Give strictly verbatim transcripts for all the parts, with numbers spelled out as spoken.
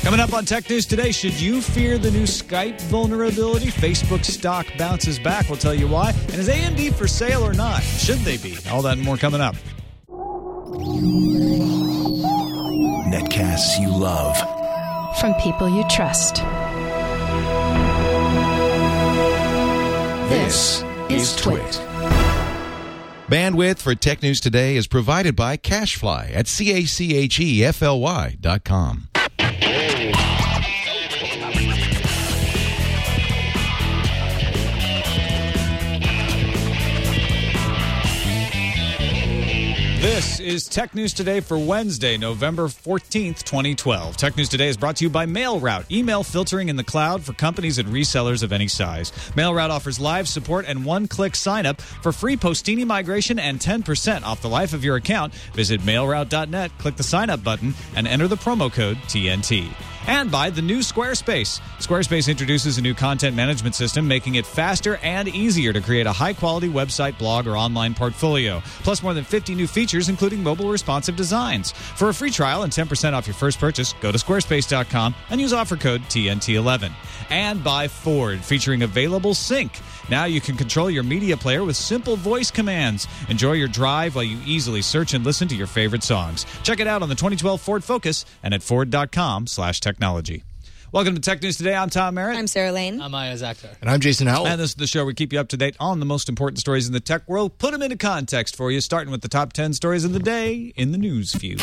Coming up on Tech News Today, should you fear the new Skype vulnerability? Facebook stock bounces back. We'll tell you why. And is A M D for sale or not? Should they be? All that and more coming up. Netcasts you love. From people you trust. This is Twit. Bandwidth for Tech News Today is provided by CacheFly at C A C H E F L Y dot com. This is Tech News Today for Wednesday, November fourteenth, twenty twelve. Tech News Today is brought to you by MailRoute, email filtering in the cloud for companies and resellers of any size. MailRoute offers live support and one-click sign-up for free Postini migration and ten percent off the life of your account. Visit mailroute dot net, click the sign-up button, and enter the promo code T N T. And by the new Squarespace. Squarespace introduces a new content management system, making it faster and easier to create a high-quality website, blog, or online portfolio. Plus more than fifty new features, including mobile responsive designs. For a free trial and ten percent off your first purchase, go to squarespace dot com and use offer code T N T eleven. And by Ford, featuring Available Sync. Now you can control your media player with simple voice commands. Enjoy your drive while you easily search and listen to your favorite songs. Check it out on the twenty twelve Ford Focus and at ford dot com slash technology. Welcome to Tech News Today. I'm Tom Merritt. I'm Sarah Lane. I'm Aya Zakhtar. And I'm Jason Howell. And this is the show where we keep you up to date on the most important stories in the tech world. Put them into context for you, starting with the top ten stories of the day in the news fuse.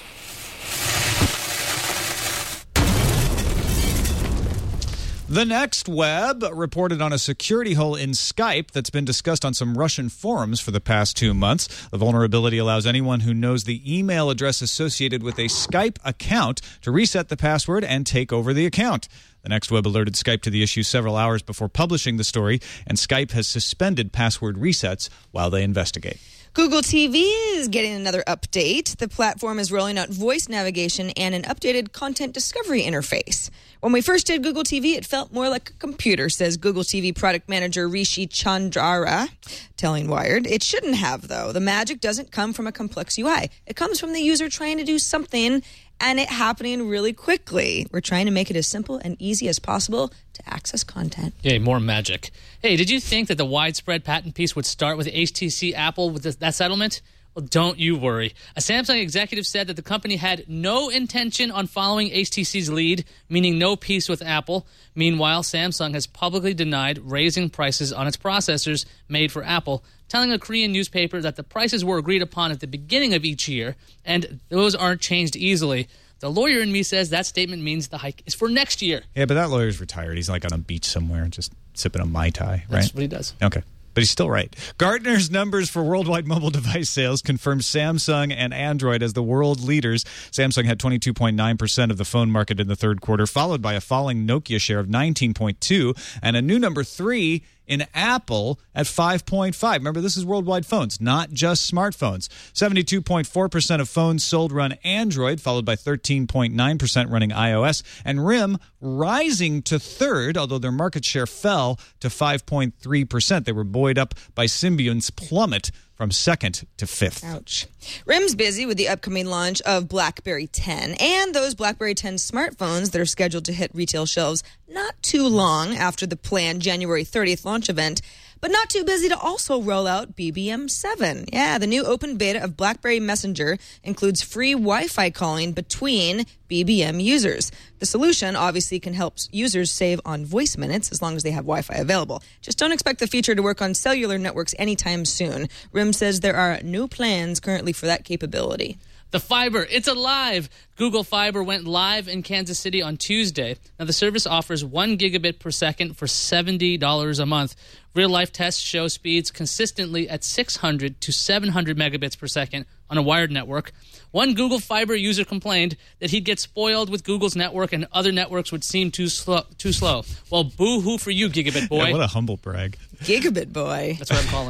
The Next Web reported on a security hole in Skype that's been discussed on some Russian forums for the past two months. The vulnerability allows anyone who knows the email address associated with a Skype account to reset the password and take over the account. The Next Web alerted Skype to the issue several hours before publishing the story, and Skype has suspended password resets while they investigate. Google T V is getting another update. The platform is rolling out voice navigation and an updated content discovery interface. When we first did Google T V, it felt more like a computer, says Google T V product manager Rishi Chandra, telling Wired. It shouldn't have, though. The magic doesn't come from a complex U I. It comes from the user trying to do something and it happening really quickly. We're trying to make it as simple and easy as possible to access content. Yay, more magic. Hey, did you think that the widespread patent piece would start with H T C Apple with this, that settlement? Well, don't you worry. A Samsung executive said that the company had no intention on following H T C's lead, meaning no peace with Apple. Meanwhile, Samsung has publicly denied raising prices on its processors made for Apple, telling a Korean newspaper that the prices were agreed upon at the beginning of each year, and those aren't changed easily. The lawyer in me says that statement means the hike is for next year. Yeah, but that lawyer's retired. He's like on a beach somewhere just sipping a Mai Tai, right? That's what he does. Okay. But he's still right. Gartner's numbers for worldwide mobile device sales confirm Samsung and Android as the world leaders. Samsung had twenty-two point nine percent of the phone market in the third quarter, followed by a falling Nokia share of nineteen point two and a new number three in Apple at five point five. Remember, this is worldwide phones, not just smartphones. seventy-two point four percent of phones sold run Android, followed by thirteen point nine percent running iOS, and R I M rising to third, although their market share fell to five point three percent. They were buoyed up by Symbion's plummet from second to fifth. Ouch. R I M's busy with the upcoming launch of BlackBerry ten and those BlackBerry ten smartphones that are scheduled to hit retail shelves not too long after the planned January thirtieth launch event, but not too busy to also roll out B B M seven. Yeah, the new open beta of BlackBerry Messenger includes free Wi-Fi calling between B B M users. The solution obviously can help users save on voice minutes as long as they have Wi-Fi available. Just don't expect the feature to work on cellular networks anytime soon. R I M says there are no plans currently for that capability. The fiber, it's alive! Google Fiber went live in Kansas City on Tuesday. Now, the service offers one gigabit per second for seventy dollars a month. Real-life tests show speeds consistently at six hundred to seven hundred megabits per second on a wired network. One Google Fiber user complained that he'd get spoiled with Google's network and other networks would seem too slow. Too slow. Well, boo-hoo for you, Gigabit Boy. Yeah, what a humble brag. Gigabit Boy. That's what I'm calling him.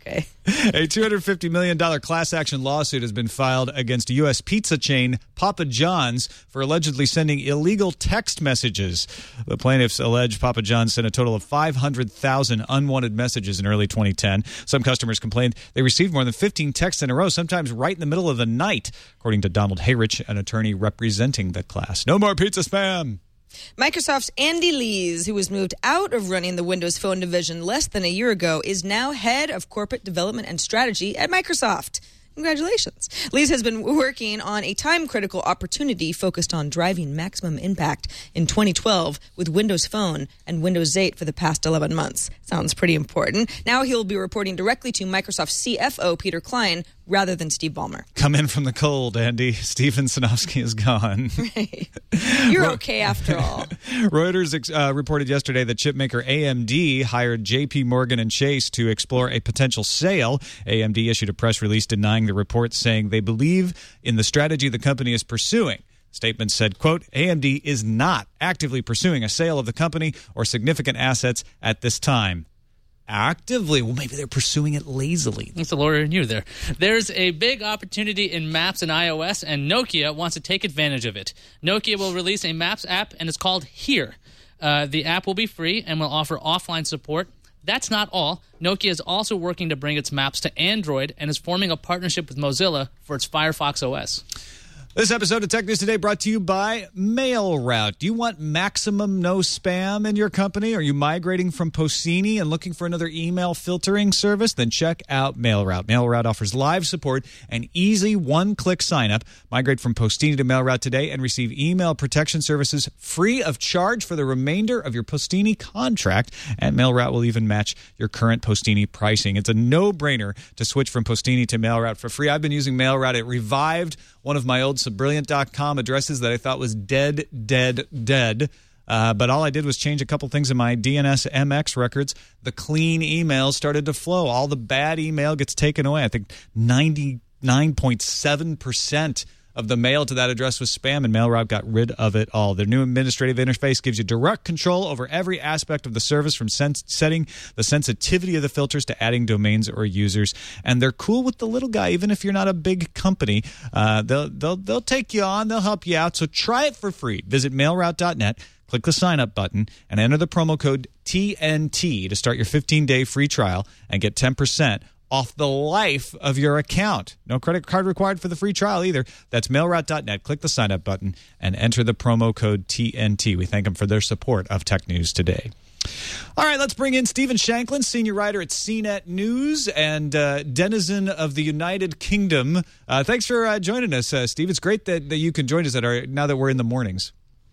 Okay. A two hundred fifty million dollars class action lawsuit has been filed against U S pizza chain Papa John's for allegedly sending illegal text messages. The plaintiffs allege Papa John's sent a total of five hundred thousand unwanted messages in early twenty ten. Some customers complained they received more than fifteen texts in a row, sometimes right in the middle of the night, according to Donald Hayrich, an attorney representing the class. No more pizza spam. Microsoft's Andy Lees, who was moved out of running the Windows Phone division less than a year ago, is now head of corporate development and strategy at Microsoft. Congratulations. Lees has been working on a time-critical opportunity focused on driving maximum impact in twenty twelve with Windows Phone and Windows eight for the past eleven months. Sounds pretty important. Now he'll be reporting directly to Microsoft C F O Peter Klein rather than Steve Ballmer. Come in from the cold, Andy. Steven Sinofsky is gone. Right. You're okay after all. Reuters uh, reported yesterday that chipmaker A M D hired J P Morgan and Chase to explore a potential sale. A M D issued a press release denying the report, saying they believe in the strategy the company is pursuing. Statement said, quote, A M D is not actively pursuing a sale of the company or significant assets at this time. Actively? Well, maybe they're pursuing it lazily. That's a lawyer in you there. There's a big opportunity in Maps and iOS, and Nokia wants to take advantage of it. Nokia will release a Maps app, and it's called Here. Uh, the app will be free and will offer offline support. That's not all. Nokia is also working to bring its maps to Android and is forming a partnership with Mozilla for its Firefox O S. This episode of Tech News Today brought to you by MailRoute. Do you want maximum no spam in your company? Are you migrating from Postini and looking for another email filtering service? Then check out MailRoute. MailRoute offers live support and easy one-click sign-up. Migrate from Postini to MailRoute today and receive email protection services free of charge for the remainder of your Postini contract. And MailRoute will even match your current Postini pricing. It's a no-brainer to switch from Postini to MailRoute for free. I've been using MailRoute. It revived one of my old Brilliant dot com addresses that I thought was dead, dead, dead. Uh, but all I did was change a couple things in my D N S M X records. The clean email started to flow. All the bad email gets taken away. I think ninety-nine point seven percent of the mail to that address was spam, and MailRoute got rid of it all. Their new administrative interface gives you direct control over every aspect of the service, from sens- setting the sensitivity of the filters to adding domains or users. And they're cool with the little guy, even if you're not a big company. Uh, they'll, they'll, they'll take you on. They'll help you out. So try it for free. Visit mail route dot net. Click the sign-up button and enter the promo code T N T to start your fifteen-day free trial and get ten percent off the life of your account. No credit card required for the free trial either. That's mail route dot net. Click the sign-up button and enter the promo code T N T. We thank them for their support of Tech News Today. All right, let's bring in Stephen Shanklin, senior writer at C net News and uh, denizen of the United Kingdom. Uh, thanks for uh, joining us, uh, Steve. It's great that, that you can join us at our, now that we're in the mornings.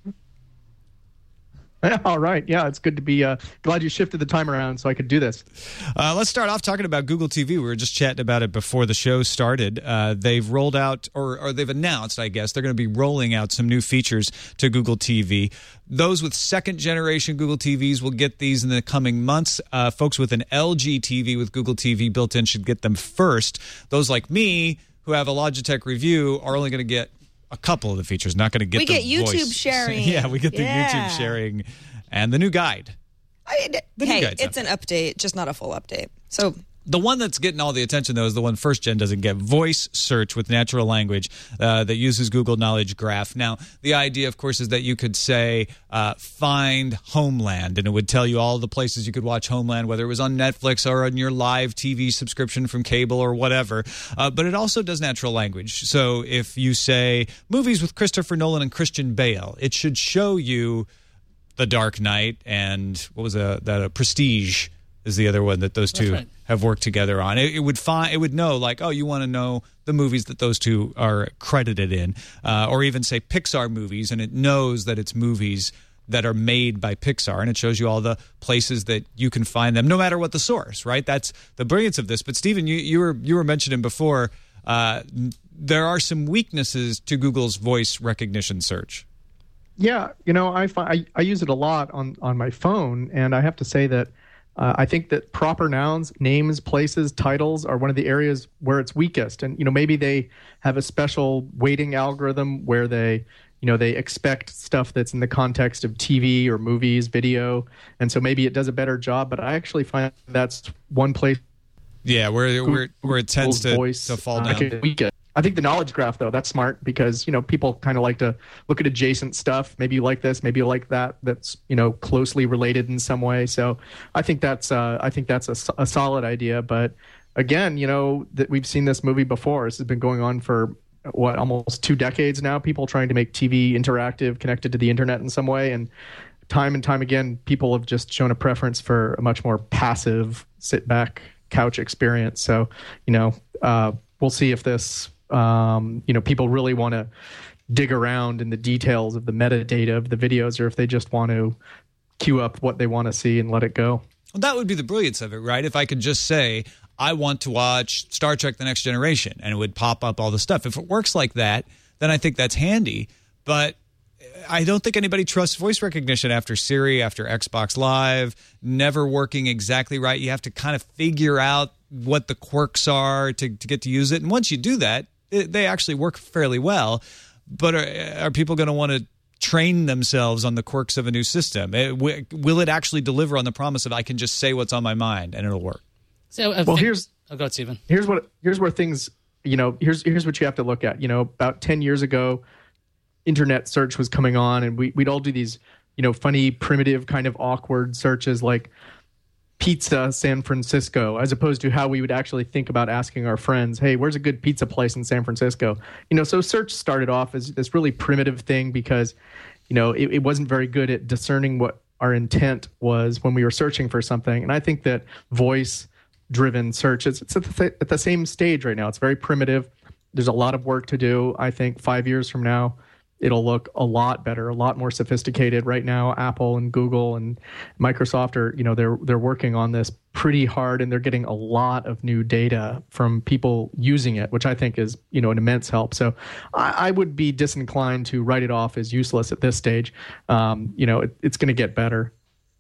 All right. Yeah, it's good to be uh, glad you shifted the time around so I could do this. Uh, let's start off talking about Google T V. We were just chatting about it before the show started. Uh, they've rolled out, or, or they've announced, I guess, they're going to be rolling out some new features to Google T V. Those with second-generation Google T Vs will get these in the coming months. Uh, folks with an L G T V with Google T V built in should get them first. Those like me, who have a Logitech Review, are only going to get a couple of the features, not going to get we the get YouTube voice. sharing. Yeah, we get the yeah. YouTube sharing and the new guide. I mean, The hey, new guide's it's up. an update, just not a full update. So The one that's getting all the attention, though, is the one first gen doesn't get. Voice search with natural language uh, that uses Google Knowledge Graph. Now, the idea, of course, is that you could say, uh, find Homeland, and it would tell you all the places you could watch Homeland, whether it was on Netflix or on your live T V subscription from cable or whatever. Uh, but it also does natural language. So if you say, movies with Christopher Nolan and Christian Bale, it should show you The Dark Knight and, what was that, that uh, Prestige is the other one that those two right. have worked together on. It, it would find, it would know, like, oh, you want to know the movies that those two are credited in, uh, or even say Pixar movies, and it knows that it's movies that are made by Pixar, and it shows you all the places that you can find them, no matter what the source. Right? That's the brilliance of this. But Stephen, you, you were you were mentioning before, uh, there are some weaknesses to Google's voice recognition search. Yeah, you know, I, I I use it a lot on on my phone, and I have to say that. Uh, I think that proper nouns, names, places, titles are one of the areas where it's weakest. And, you know, maybe they have a special weighting algorithm where they, you know, they expect stuff that's in the context of T V or movies, video. And so maybe it does a better job. But I actually find that's one place Yeah, where where where it tends to, voice, to fall uh, down. I think the knowledge graph, though, that's smart because, you know, people kind of like to look at adjacent stuff. Maybe you like this, maybe you like that. That's, you know, closely related in some way. So I think that's uh, I think that's a, a solid idea. But again, you know, that we've seen this movie before. This has been going on for what, almost two decades now. People trying to make T V interactive, connected to the internet in some way, and time and time again, people have just shown a preference for a much more passive, sit back couch experience. So, you know, uh, we'll see if this. Um, you know, people really want to dig around in the details of the metadata of the videos, or if they just want to queue up what they want to see and let it go. Well, that would be the brilliance of it, right? If I could just say, I want to watch Star Trek The Next Generation, and it would pop up all the stuff. If it works like that, then I think that's handy. But I don't think anybody trusts voice recognition after Siri, after Xbox Live, never working exactly right. You have to kind of figure out what the quirks are to, to get to use it. And once you do that, they actually work fairly well, but are, are people going to want to train themselves on the quirks of a new system? It, will it actually deliver on the promise of I can just say what's on my mind and it'll work? So, uh, well, think, here's oh, go ahead, Stephen. Here's what here's where things you know here's here's what you have to look at. You know, about ten years ago, internet search was coming on, and we we'd all do these you know funny, primitive, kind of awkward searches like pizza San Francisco, as opposed to how we would actually think about asking our friends, hey, where's a good pizza place in San Francisco? You know, so search started off as this really primitive thing because, you know, it, it wasn't very good at discerning what our intent was when we were searching for something. And I think that voice-driven search, it's, it's at, the, at the same stage right now. It's very primitive. There's a lot of work to do. I think five years from now, it'll look a lot better, a lot more sophisticated. Right now, Apple and Google and Microsoft are, you know, they're they're working on this pretty hard, and they're getting a lot of new data from people using it, which I think is, you know, an immense help. So I, I would be disinclined to write it off as useless at this stage. Um, you know, it, it's going to get better.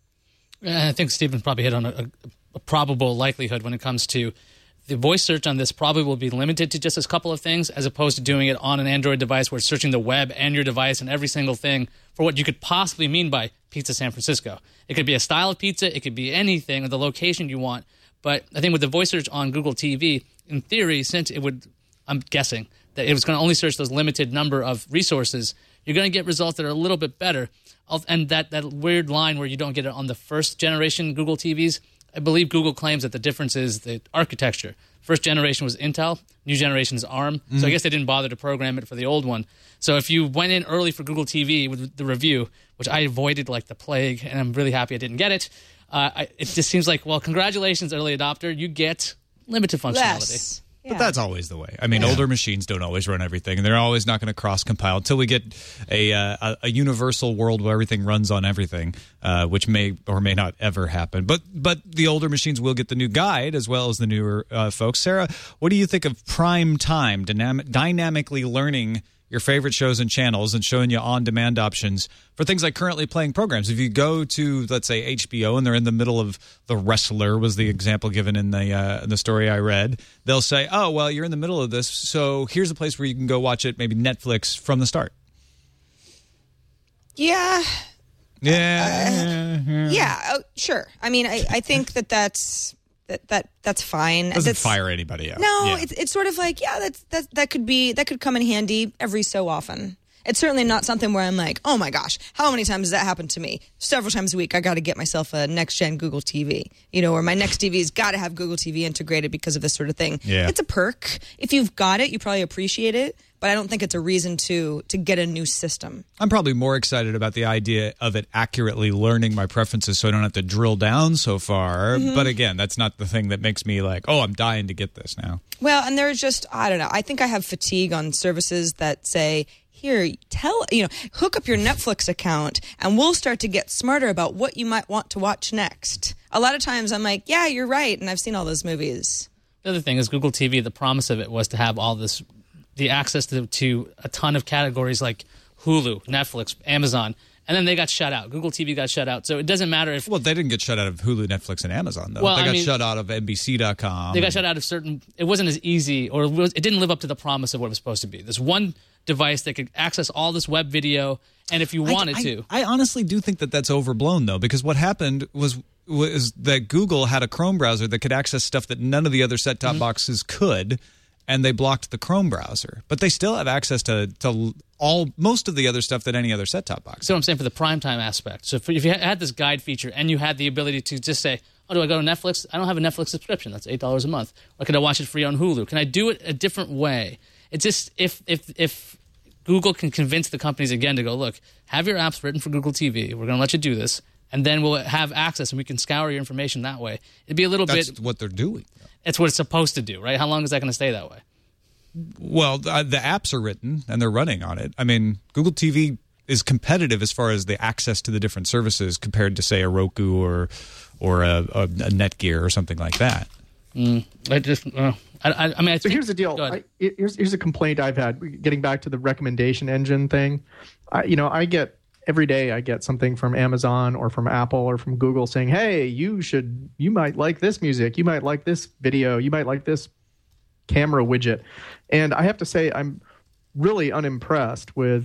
I think Stephen probably hit on a, a probable likelihood when it comes to the voice search on this probably will be limited to just a couple of things as opposed to doing it on an Android device where it's searching the web and your device and every single thing for what you could possibly mean by Pizza San Francisco. It could be a style of pizza. It could be anything or the location you want. But I think with the voice search on Google T V, in theory, since it would, I'm guessing, that it was going to only search those limited number of resources, you're going to get results that are a little bit better. And that, that weird line where you don't get it on the first generation Google T Vs, I believe Google claims that the difference is the architecture. First generation was Intel, new generation is ARM. Mm-hmm. So I guess they didn't bother to program it for the old one. So if you went in early for Google T V with the review, which I avoided like the plague, and I'm really happy I didn't get it, uh, I, it just seems like, well, congratulations, early adopter. You get limited functionality. Less. But Yeah. that's always the way. I mean, Yeah. older machines don't always run everything, and they're always not going to cross-compile until we get a, uh, a a universal world where everything runs on everything, uh, which may or may not ever happen. But but the older machines will get the new guide as well as the newer uh, folks. Sarah, what do you think of prime time, dynamic, dynamically learning your favorite shows and channels and showing you on-demand options for things like currently playing programs? If you go to, let's say, H B O and they're in the middle of The Wrestler, was the example given in the uh, the story I read, they'll say, oh, well, you're in the middle of this, so here's a place where you can go watch it, maybe Netflix, from the start. Yeah. Yeah. yeah. Yeah. Oh, sure. I mean, I, I think that that's that, that that's fine. Doesn't That's- fire anybody out. No, Yeah. it's it's sort of like, yeah, that's that that could be that could come in handy every so often. It's certainly not something where I'm like, oh my gosh, how many times has that happened to me? Several times a week, I got to get myself a next gen Google T V. You know, or my next T V's got to have Google T V integrated because of this sort of thing. Yeah. It's a perk. If you've got it, you probably appreciate it. But I don't think it's a reason to to get a new system. I'm probably more excited about the idea of it accurately learning my preferences so I don't have to drill down so far. Mm-hmm. But again, that's not the thing that makes me like, oh, I'm dying to get this now. Well, and there's just, I don't know. I think I have fatigue on services that say, here, tell, you know, hook up your Netflix account and we'll start to get smarter about what you might want to watch next. A lot of times I'm like, yeah, you're right. And I've seen all those movies. The other thing is Google T V, the promise of it was to have all this, the access to, to a ton of categories like Hulu, Netflix, Amazon, and then they got shut out. Google T V got shut out. So it doesn't matter if... Well, they didn't get shut out of Hulu, Netflix, and Amazon, though. Well, they I got mean, shut out of N B C dot com. They got shut out of certain... It wasn't as easy, or it, was, it didn't live up to the promise of what it was supposed to be. There's one device that could access all this web video, and if you wanted I, I, to... I honestly do think that that's overblown, though, because what happened was was that Google had a Chrome browser that could access stuff that none of the other set-top Mm-hmm. boxes could, and they blocked the Chrome browser. But they still have access to, to all most of the other stuff that any other set-top box. So I'm saying for the primetime aspect. So if, if you had this guide feature and you had the ability to just say, oh, do I go to Netflix? I don't have a Netflix subscription. That's eight dollars a month. Or can I watch it free on Hulu? Can I do it a different way? It's just if if if Google can convince the companies again to go, look, have your apps written for Google T V. We're going to let you do this. And then we'll have access and we can scour your information that way. It'd be a little That's bit. what they're doing. It's what it's supposed to do, right? How long is that going to stay that way? Well, the, the apps are written and they're running on it. I mean, Google T V is competitive as far as the access to the different services compared to, say, a Roku or or a, a, a Netgear or something like that. Mm, I just, uh, I, I, I mean, I So think, here's the deal. Go ahead. I, here's here's a complaint I've had. Getting back to the recommendation engine thing, I, you know, I get every day I get something from Amazon or from Apple or from Google saying, "Hey, you should, you might like this music, you might like this video, you might like this camera widget," and I have to say I'm really unimpressed with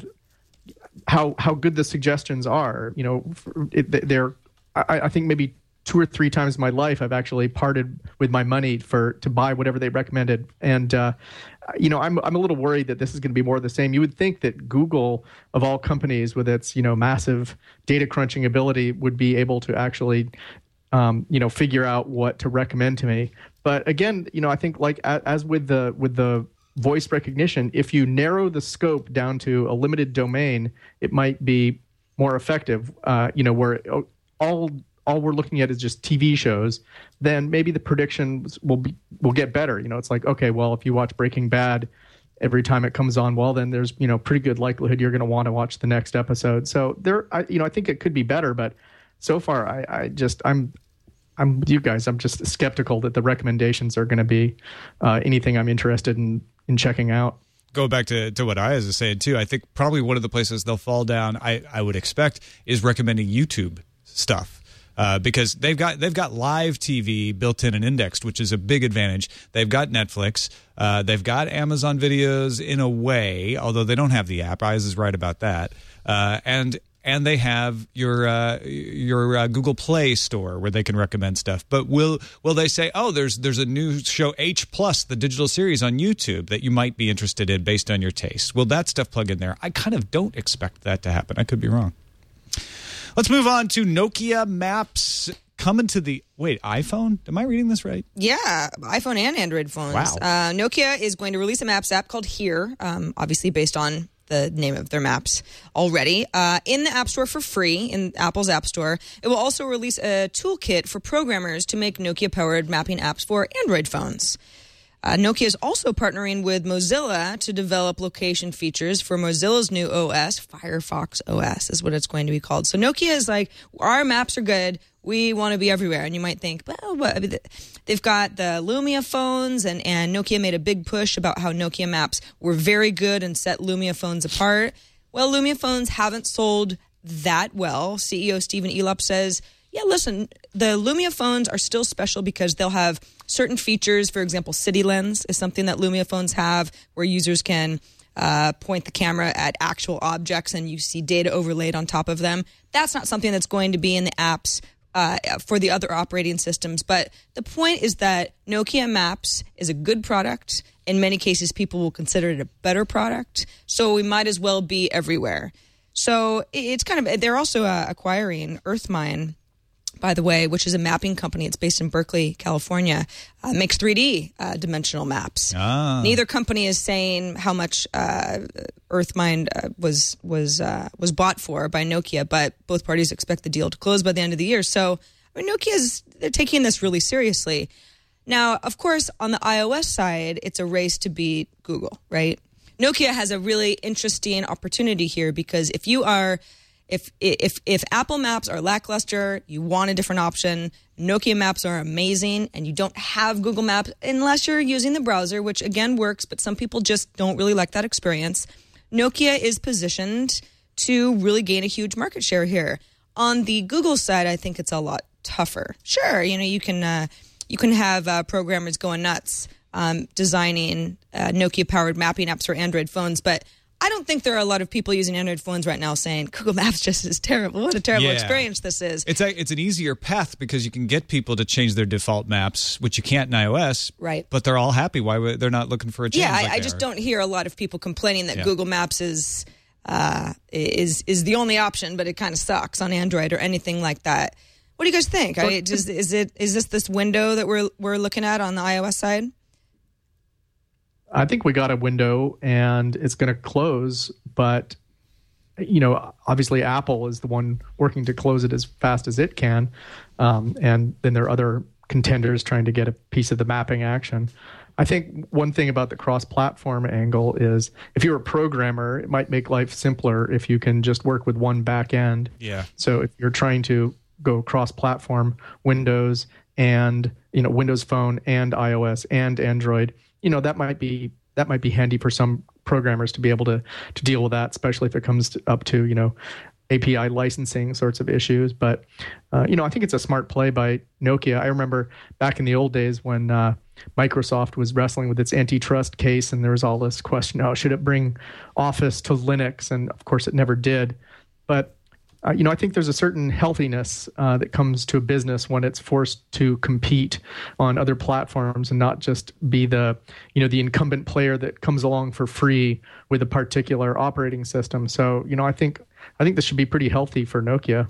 how how good the suggestions are. You know, for, it, they're I, I think maybe two or three times in my life I've actually parted with my money for to buy whatever they recommended, and uh, you know I'm I'm a little worried that this is going to be more of the same. You would think that Google, of all companies, with its you know massive data crunching ability, would be able to actually um, you know figure out what to recommend to me. But again, you know I think like as with the with the voice recognition, if you narrow the scope down to a limited domain, it might be more effective. Uh, you know where all all we're looking at is just T V shows, then maybe the predictions will be will get better. You know, it's like, okay, well, if you watch Breaking Bad every time it comes on, well, then there's, you know, pretty good likelihood you're going to want to watch the next episode. So there, I, you know, I think it could be better, but so far, I, I just, I'm, I'm with you guys. I'm just skeptical that the recommendations are going to be uh, anything I'm interested in in checking out. Go back to, to what I was saying, too. I think probably one of the places they'll fall down, I, I would expect, is recommending YouTube stuff. Uh, because they've got they've got live T V built in and indexed, which is a big advantage. They've got Netflix, uh, they've got Amazon Videos in a way, although they don't have the app. Eyes is right about that, uh, and and they have your uh, your uh, Google Play store where they can recommend stuff. But will will they say, oh, there's there's a new show H Plus, the digital series on YouTube that you might be interested in based on your taste? Will that stuff plug in there? I kind of don't expect that to happen. I could be wrong. Let's move on to Nokia Maps coming to the, wait, iPhone? Am I reading this right? Yeah, iPhone and Android phones. Wow. Uh, Nokia is going to release a Maps app called Here, um, obviously based on the name of their maps already, uh, in the App Store for free, in Apple's App Store. It will also release a toolkit for programmers to make Nokia-powered mapping apps for Android phones. Uh, Nokia is also partnering with Mozilla to develop location features for Mozilla's new O S, Firefox O S is what it's going to be called. So Nokia is like, our maps are good. We want to be everywhere. And you might think, well, what? I mean, they've got the Lumia phones, and, and Nokia made a big push about how Nokia maps were very good and set Lumia phones apart. Well, Lumia phones haven't sold that well. C E O Stephen Elop says, yeah, listen, the Lumia phones are still special because they'll have certain features. For example, City Lens is something that Lumia phones have where users can uh, point the camera at actual objects and you see data overlaid on top of them. That's not something that's going to be in the apps uh, for the other operating systems. But the point is that Nokia Maps is a good product. In many cases, people will consider it a better product. So we might as well be everywhere. So it's kind of, they're also uh, acquiring Earthmine, by the way, which is a mapping company. It's based in Berkeley, California. Uh, makes three D uh, dimensional maps. Ah. Neither company is saying how much uh, Earthmine uh, was was uh, was bought for by Nokia, but both parties expect the deal to close by the end of the year. So, I mean, Nokia's they're taking this really seriously. Now, of course, on the iOS side, it's a race to beat Google, right? Nokia has a really interesting opportunity here because if you are If if if Apple Maps are lackluster, you want a different option. Nokia Maps are amazing, and you don't have Google Maps unless you're using the browser, which again works, but some people just don't really like that experience. Nokia is positioned to really gain a huge market share here. On the Google side, I think it's a lot tougher. Sure, you know you can uh, you can have uh, programmers going nuts um, designing uh, Nokia-powered mapping apps for Android phones, but I don't think there are a lot of people using Android phones right now saying Google Maps just is terrible. What a terrible Yeah. experience this is. It's a, it's an easier path because you can get people to change their default maps, which you can't in iOS. Right. But they're all happy. Why would, they're not looking for a change? Yeah, like I, I they just are. don't hear a lot of people complaining that Yeah. Google Maps is uh, is is the only option, but it kind of sucks on Android or anything like that. What do you guys think? I, does, is it is this this window that we're we're looking at on the iOS side? I think we got a window and it's going to close, but you know, obviously Apple is the one working to close it as fast as it can, um, and then there are other contenders trying to get a piece of the mapping action. I think one thing about the cross-platform angle is if you're a programmer, it might make life simpler if you can just work with one back end. Yeah. So if you're trying to go cross-platform, Windows and you know Windows Phone and iOS and Android, you know that might be that might be handy for some programmers to be able to to deal with that, especially if it comes to, up to you know A P I licensing sorts of issues. But uh, you know I think it's a smart play by Nokia. I remember back in the old days when uh, Microsoft was wrestling with its antitrust case, and there was all this question: oh, should it bring Office to Linux? And of course, it never did. But Uh, you know, I think there's a certain healthiness uh, that comes to a business when it's forced to compete on other platforms and not just be the, you know, the incumbent player that comes along for free with a particular operating system. So, you know, I think I think this should be pretty healthy for Nokia.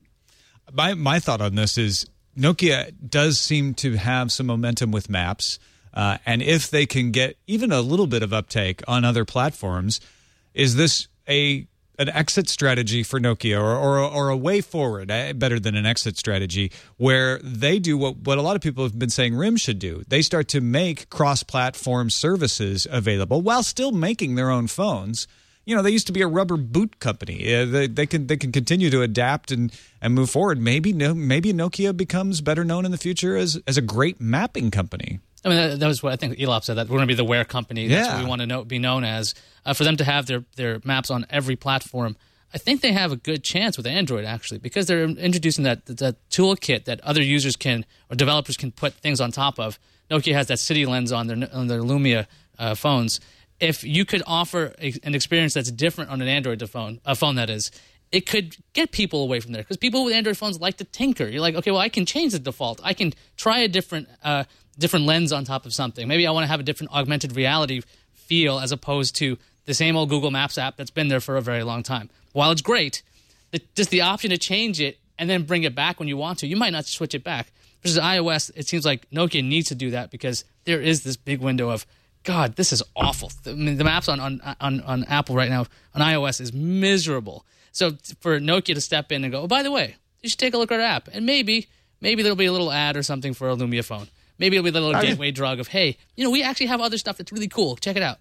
My my thought on this is Nokia does seem to have some momentum with Maps, uh, and if they can get even a little bit of uptake on other platforms, is this a an exit strategy for Nokia, or, or, or a way forward, uh, better than an exit strategy, where they do what, what a lot of people have been saying RIM should do. They start to make cross-platform services available while still making their own phones. You know, they used to be a rubber boot company. Uh, they, they can they can continue to adapt and, and move forward. Maybe no, maybe Nokia becomes better known in the future as, as a great mapping company. I mean, that, that was what I think Elop said, that we're going to be the Wear company. That's Yeah. what we want to know, be known as. Uh, for them to have their, their maps on every platform, I think they have a good chance with Android, actually, because they're introducing that, that toolkit that other users can, or developers can put things on top of. Nokia has that City Lens on their, on their Lumia uh, phones. If you could offer a, an experience that's different on an Android phone, a phone that is, it could get people away from there, because people with Android phones like to tinker. You're like, okay, well, I can change the default. I can try a different uh, different lens on top of something. Maybe I want to have a different augmented reality feel as opposed to the same old Google Maps app that's been there for a very long time. While it's great, the, just the option to change it and then bring it back when you want to, you might not switch it back. Versus iOS, it seems like Nokia needs to do that because there is this big window of, God, this is awful. I mean, the maps on, on, on, on Apple right now, on iOS, is miserable. So for Nokia to step in and go, oh, by the way, you should take a look at our app. And maybe maybe there'll be a little ad or something for a Lumia phone. Maybe it'll be the little I gateway drug of, hey, you know, we actually have other stuff that's really cool. Check it out.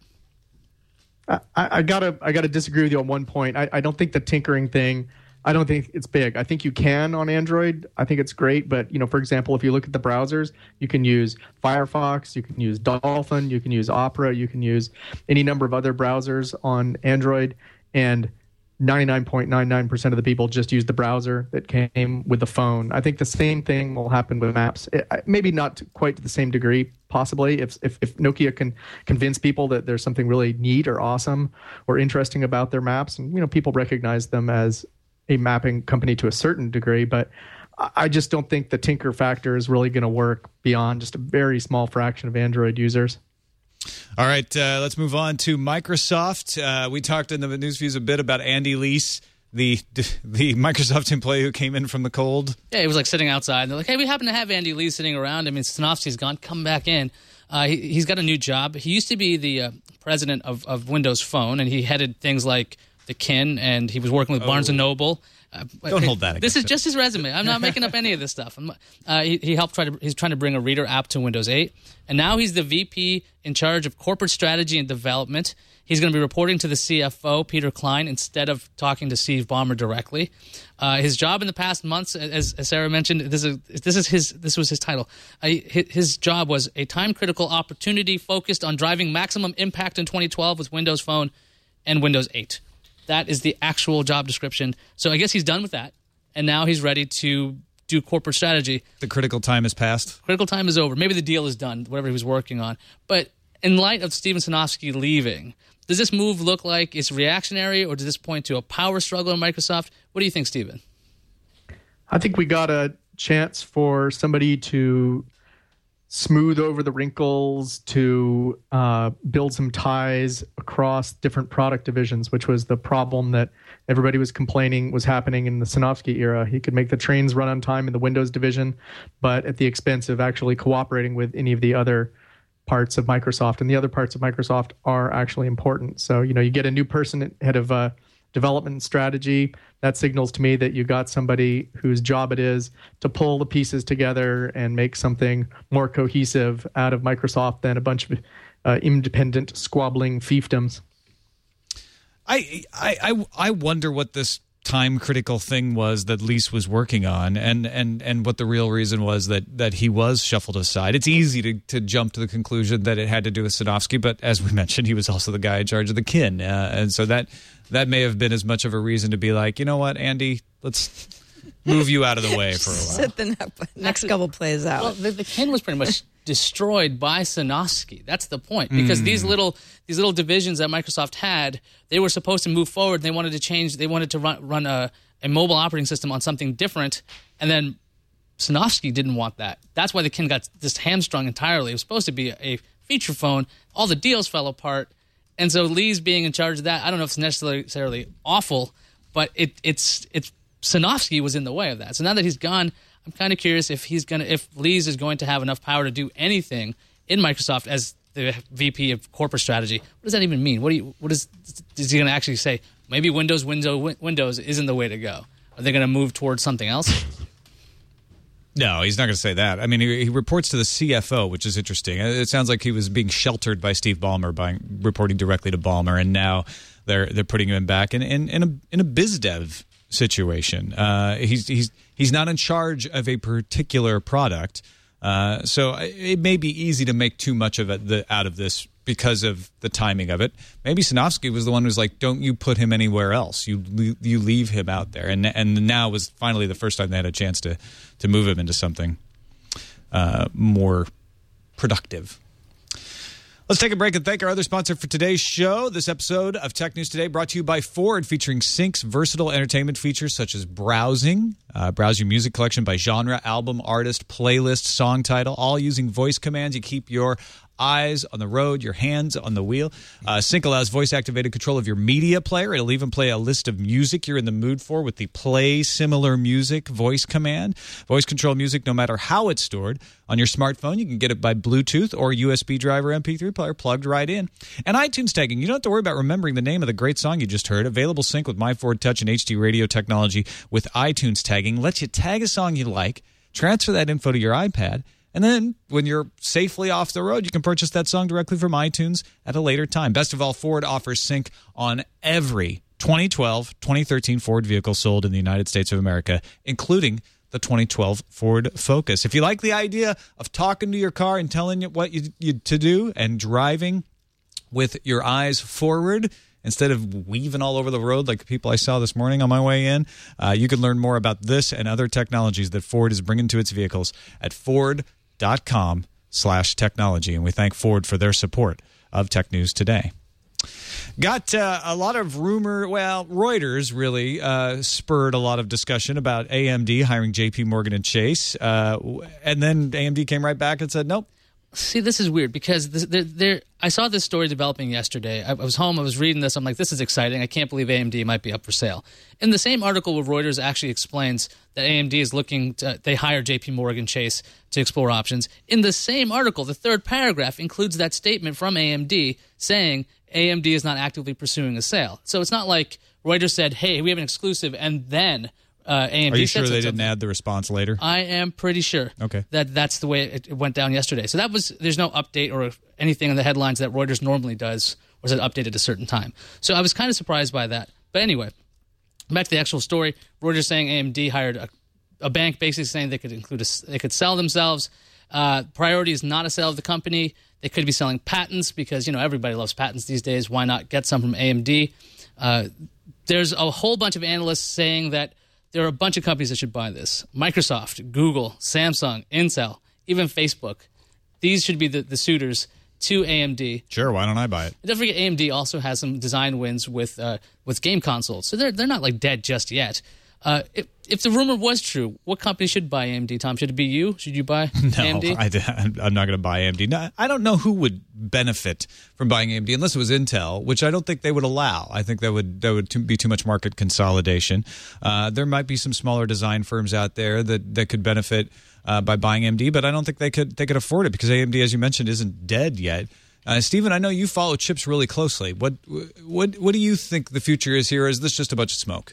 I, I gotta I gotta disagree with you on one point. I, I don't think the tinkering thing, I don't think it's big. I think you can on Android. I think it's great, but you know, for example, if you look at the browsers, you can use Firefox, you can use Dolphin, you can use Opera, you can use any number of other browsers on Android, and ninety-nine point nine nine percent of the people just use the browser that came with the phone. I think the same thing will happen with Maps. It, maybe not to quite to the same degree, possibly. If, if if Nokia can convince people that there's something really neat or awesome or interesting about their maps, and you know, people recognize them as a mapping company to a certain degree, but I just don't think the tinker factor is really going to work beyond just a very small fraction of Android users. All right, uh, let's move on to Microsoft. Uh, we talked in the news views a bit about Andy Leese, the the Microsoft employee who came in from the cold. Yeah, he was like sitting outside. And they're like, hey, we happen to have Andy Lee sitting around. I mean, Sanofsky's gone. Come back in. Uh, he, he's got a new job. He used to be the uh, president of, of Windows Phone, and he headed things like the Kin, and he was working with oh. Barnes and Noble. Uh, Don't hey, hold that This is him. just his resume. I'm not making up any of this stuff. Uh, he, he helped try to. He's trying to bring a Reader app to Windows eight, and now he's the V P in charge of corporate strategy and development. He's going to be reporting to the C F O, Peter Klein, instead of talking to Steve Ballmer directly. Uh, his job in the past months, as, as Sarah mentioned, this is this is his this was his title. Uh, his job was a time-critical opportunity focused on driving maximum impact in twenty twelve with Windows Phone and Windows eight. That is the actual job description. So I guess he's done with that, and now he's ready to do corporate strategy. The critical time has passed. Critical time is over. Maybe the deal is done, whatever he was working on. But in light of Steven Sanofsky leaving, Does this move look like it's reactionary, or does this point to a power struggle in Microsoft? What do you think, Stephen? I think we got a chance for somebody to smooth over the wrinkles, to uh, build some ties across different product divisions, which was the problem that everybody was complaining was happening in the Sinofsky era. He could make the trains run on time in the Windows division, but at the expense of actually cooperating with any of the other parts of Microsoft. And the other parts of Microsoft are actually important. So, you know, you get a new person head of uh, development and strategy. That signals to me that you got somebody whose job it is to pull the pieces together and make something more cohesive out of Microsoft than a bunch of uh, independent squabbling fiefdoms. I, I I I wonder what this time critical thing was that Lease was working on, and and and what the real reason was that that he was shuffled aside. It's easy to to jump to the conclusion that it had to do with Sinofsky, but as we mentioned, he was also the guy in charge of the kin, uh, and so that that may have been as much of a reason to be like, you know what, Andy, let's move you out of the way for a while. Sit the ne- next couple plays out. Well, the, the kin was pretty much destroyed by Sinofsky. That's the point, because mm. these little these little divisions that Microsoft had, they were supposed to move forward. They wanted to change. They wanted to run run a, a mobile operating system on something different, and then Sinofsky didn't want that. That's why the kin got just hamstrung entirely. It was supposed to be a, a feature phone. All the deals fell apart, and so Lee's being in charge of that. I don't know if it's necessarily awful, but it, it's it's Sinofsky was in the way of that. So now that he's gone, I'm kind of curious if he's gonna if Lee's is going to have enough power to do anything in Microsoft as the V P of corporate strategy. What does that even mean? What do you what is is he going to actually say? Maybe Windows Windows Windows isn't the way to go. Are they going to move towards something else? No, he's not going to say that. I mean, he, he reports to the C F O, which is interesting. It sounds like he was being sheltered by Steve Ballmer by reporting directly to Ballmer, and now they're they're putting him back in in, in a in a biz dev situation. Uh, he's he's he's not in charge of a particular product, uh, so it may be easy to make too much of it the, out of this because of the timing of it. Maybe Sinofsky was the one who's like, "Don't you put him anywhere else? You you leave him out there." And and now was finally the first time they had a chance to to move him into something uh, more productive. Let's take a break and thank our other sponsor for today's show. This episode of Tech News Today brought to you by Ford, featuring Sync's versatile entertainment features such as browsing, uh, browse your music collection by genre, album, artist, playlist, song title, all using voice commands. You keep your eyes on the road, your hands on the wheel. Uh, Sync allows voice-activated control of your media player. It'll even play a list of music you're in the mood for with the Play Similar Music voice command. Voice control music no matter how it's stored. On your smartphone, you can get it by Bluetooth or U S B drive or M P three player plugged right in. And iTunes tagging. You don't have to worry about remembering the name of the great song you just heard. Available Sync with My Ford Touch and H D radio technology with iTunes tagging. Lets you tag a song you like, transfer that info to your iPad, and then when you're safely off the road, you can purchase that song directly from iTunes at a later time. Best of all, Ford offers Sync on every twenty twelve, twenty thirteen Ford vehicle sold in the United States of America, including the twenty twelve Ford Focus. If you like the idea of talking to your car and telling it what you, you to do and driving with your eyes forward instead of weaving all over the road like the people I saw this morning on my way in, uh, you can learn more about this and other technologies that Ford is bringing to its vehicles at Ford. Dot com slash technology, and we thank Ford for their support of Tech News Today. Got uh, a lot of rumor. Well, Reuters really uh, spurred a lot of discussion about A M D hiring J P Morgan and Chase, uh, and then A M D came right back and said nope. See, this is weird because this, they're, they're, I saw this story developing yesterday. I, I was home, I was reading this. I'm like, this is exciting. I can't believe A M D might be up for sale. In the same article where Reuters actually explains that A M D is looking to, they hired J P Morgan Chase to explore options. In the same article, the third paragraph includes that statement from A M D saying A M D is not actively pursuing a sale. So it's not like Reuters said, hey, we have an exclusive, and then Uh, A M D Are you sure they something. didn't add the response later? I am pretty sure. Okay. That that's the way it, it went down yesterday. So that was there's no update or anything in the headlines that Reuters normally does, or is it updated at a certain time. So I was kind of surprised by that. But anyway, back to the actual story. Reuters saying A M D hired a, a bank, basically saying they could include a, they could sell themselves. Uh, priority is not a sale of the company. They could be selling patents because you know everybody loves patents these days. Why not get some from A M D? Uh, there's a whole bunch of analysts saying that there are a bunch of companies that should buy this. Microsoft, Google, Samsung, Intel, even Facebook. These should be the, the suitors. to A M D. Sure, why don't I buy it? And don't forget, A M D also has some design wins with uh, with game consoles, so they're they're not like dead just yet. Uh, if, if the rumor was true, what company should buy A M D, Tom? Should it be you? Should you buy no, A M D? I, I'm not going to buy A M D. No, I don't know who would benefit from buying A M D unless it was Intel, which I don't think they would allow. I think that would that would too, be too much market consolidation. Uh, there might be some smaller design firms out there that, that could benefit uh, by buying A M D, but I don't think they could they could afford it because A M D, as you mentioned, isn't dead yet. Uh, Stephen, I know you follow chips really closely. What what what do you think the future is here? Or is this just a bunch of smoke?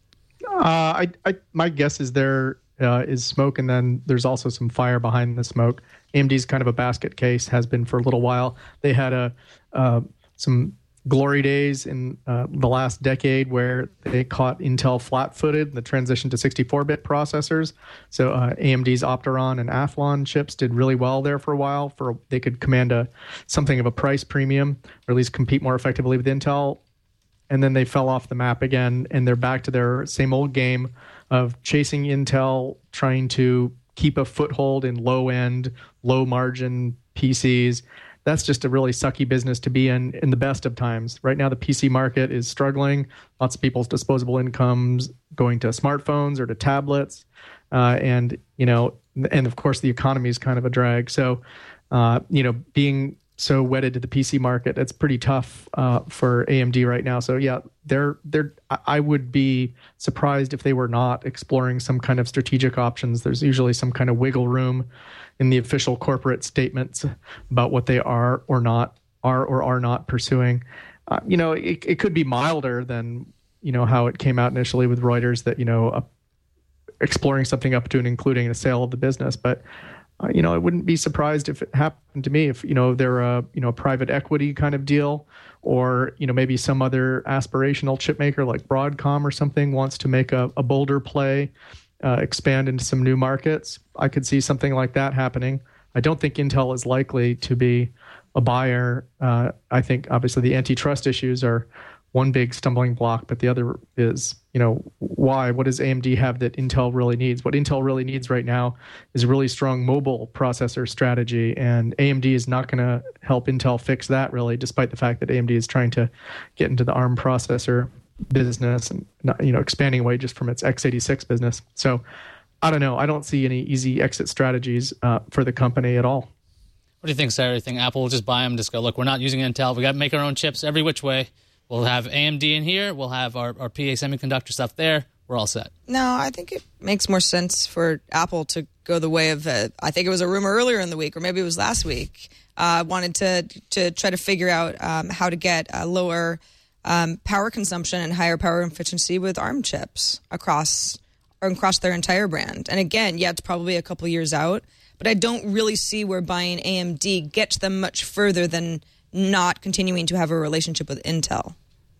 Uh, I, I, my guess is there uh, is smoke, and then there's also some fire behind the smoke. A M D's kind of a basket case, has been for a little while. They had a uh, some glory days in uh, the last decade where they caught Intel flat-footed in the transition to sixty-four bit processors. So uh, A M D's Opteron and Athlon chips did really well there for a while. For they could command a something of a price premium, or at least compete more effectively with Intel. And then they fell off the map again, and they're back to their same old game of chasing Intel, trying to keep a foothold in low-end, low-margin P Cs. That's just a really sucky business to be in in the best of times. Right now, the P C market is struggling. Lots of people's disposable incomes going to smartphones or to tablets. Uh, and, you know, and of course, the economy is kind of a drag. So, uh, you know, being so wedded to the P C market, it's pretty tough uh, for A M D right now. So yeah, they're they're. I would be surprised if they were not exploring some kind of strategic options. There's usually some kind of wiggle room in the official corporate statements about what they are or not are or are not pursuing. Uh, you know, it it could be milder than you know how it came out initially with Reuters that you know uh, exploring something up to and including a sale of the business, but. Uh, you know, I wouldn't be surprised if it happened to me if, you know, they're a, you know, private equity kind of deal or, you know, maybe some other aspirational chip maker like Broadcom or something wants to make a, a bolder play, uh, expand into some new markets. I could see something like that happening. I don't think Intel is likely to be a buyer. Uh, I think obviously the antitrust issues are one big stumbling block, but the other is, you know, why? What does A M D have that Intel really needs? What Intel really needs right now is a really strong mobile processor strategy, and A M D is not going to help Intel fix that, really, despite the fact that A M D is trying to get into the ARM processor business and, not, you know, expanding away just from its x eighty-six business. So, I don't know. I don't see any easy exit strategies uh, for the company at all. What do you think, Sarah? You think Apple will just buy them, just go, look, we're not using Intel. We got to make our own chips every which way. We'll have A M D in here. We'll have our, our P A semiconductor stuff there. We're all set. No, I think it makes more sense for Apple to go the way of, uh, I think it was a rumor earlier in the week, or maybe it was last week, uh, wanted to to try to figure out um, how to get a lower um, power consumption and higher power efficiency with ARM chips across, or across their entire brand. And again, yeah, it's probably a couple years out, but I don't really see where buying A M D gets them much further than not continuing to have a relationship with Intel.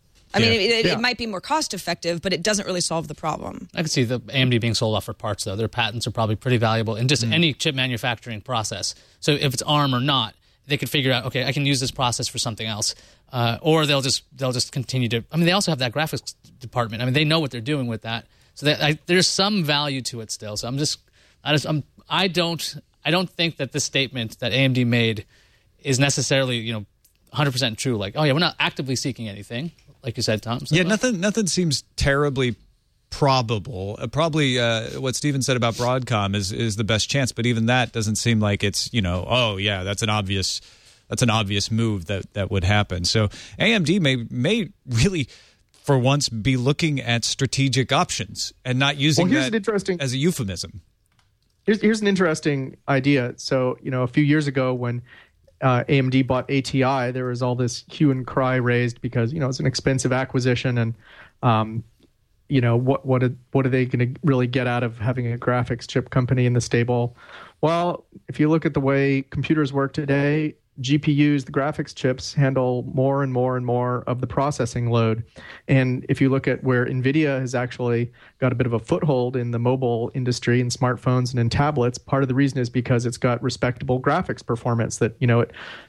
I yeah. mean, it, it, yeah. it might be more cost effective, but it doesn't really solve the problem. I can see the A M D being sold off for parts, though. Their patents are probably pretty valuable in just mm. any chip manufacturing process. So if it's ARM or not, they could figure out, okay, I can use this process for something else, uh, or they'll just they'll just continue to. I mean, they also have that graphics department. I mean, they know what they're doing with that. So that, I, there's some value to it still. So I'm just, I just, I'm, I don't, I don't think that this statement that A M D made is necessarily, you know, one hundred percent true. Like, oh yeah, we're not actively seeking anything, like you said, Tom. So, yeah, nothing nothing seems terribly probable. Uh, probably uh, what Stephen said about Broadcom is is the best chance, but even that doesn't seem like it's, you know, oh yeah, that's an obvious that's an obvious move that that would happen. So A M D may may really for once be looking at strategic options and not using well, here's that an interesting, as a euphemism. Here's here's an interesting idea. So, you know, a few years ago when Uh, A M D bought A T I, there was all this hue and cry raised because, you know, it's an expensive acquisition and, um, you know, what what are, what are they going to really get out of having a graphics chip company in the stable? Well, if you look at the way computers work today, G P Us, the graphics chips, handle more and more and more of the processing load. And if you look at where NVIDIA has actually got a bit of a foothold in the mobile industry, in smartphones and in tablets, part of the reason is because it's got respectable graphics performance that, you know, it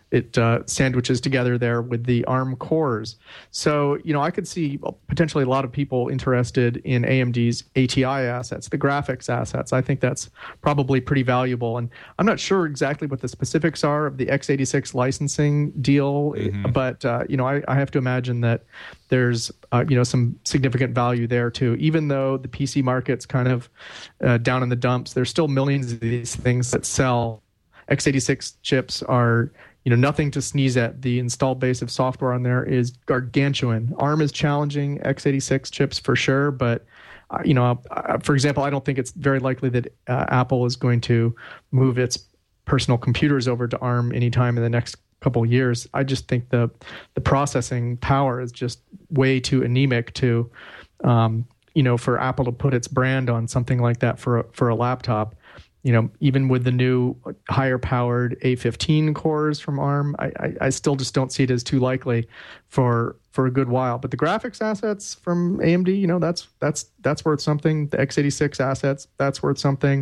it uh, sandwiches together there with the ARM cores. So, you know, I could see potentially a lot of people interested in A M D's A T I assets, the graphics assets. I think that's probably pretty valuable. And I'm not sure exactly what the specifics are of the x eighty-six licensing deal, mm-hmm. but, uh, you know, I, I have to imagine that there's, uh, you know, some significant value there too. Even though the P C market's kind of uh, down in the dumps, there's still millions of these things that sell. x eighty-six chips are, you know, nothing to sneeze at. The installed base of software on there is gargantuan. ARM is challenging x eighty-six chips for sure, but uh, you know, uh, for example, I don't think it's very likely that uh, Apple is going to move its personal computers over to ARM anytime in the next couple of years. I just think the the processing power is just way too anemic to, um, you know, for Apple to put its brand on something like that for a, for a laptop. You know, even with the new higher-powered A fifteen cores from ARM, I, I, I still just don't see it as too likely for for a good while. But the graphics assets from A M D, you know, that's that's that's worth something. The x eighty-six assets, that's worth something.